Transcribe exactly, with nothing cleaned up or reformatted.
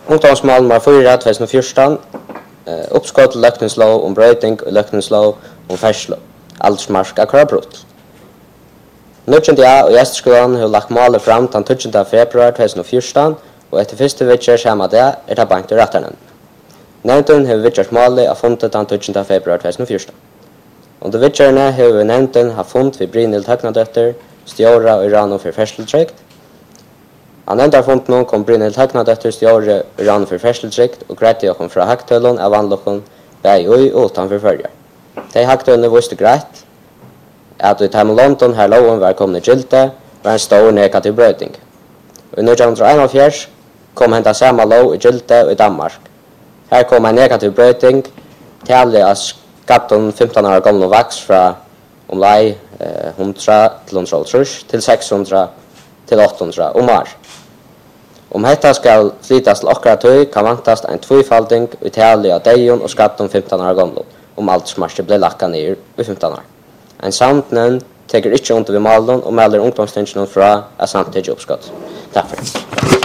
Ungdomsmål nummer fyra tjusen fjorton. Uh, uppskott till lökningslov om bröting och lökningslov om färslo. Aldersmark av körbrott. Nutjende ja og gästskolan har lagt målet fram den tjugonde februar tjusen fjorton og etter første vittjer samme det er det bankt i retteren. Nevnden har vittjert målet av fundet den tjugonde februar tjusen fjorton. Under vittjerne har nevnden har fundet ved Brynhild Høgnadøtter, stjåra og Irano for ferseltrykt. Han enda fundet nå kom Brynhild Høgnadøtter, stjåra og Irano for ferseltrykt og greit til å komme fra haktølen av vannlokken bei ui og utanfor følger. De haktølene visste greit at i Time London her loven var kommet gilde var en stor negativ brøyting. I nitton einogfjørs kom henta samme lov i gilde i Danmark. Her kom en negativ brøyting til av skatten femton år gamle vaks fra om lei eh, hundra til hundra til seks hundra til åtte hundra om år. Om detta skal flytas til okra tøy kan vantast en tvifalding i tale av deion og skatten femton år gamle om aldersmarsket ble lakka ned i femton år. En samtnen teker ikke under ved malen og melder ungdomstingen fra at samtidig oppskatt. Takk for det.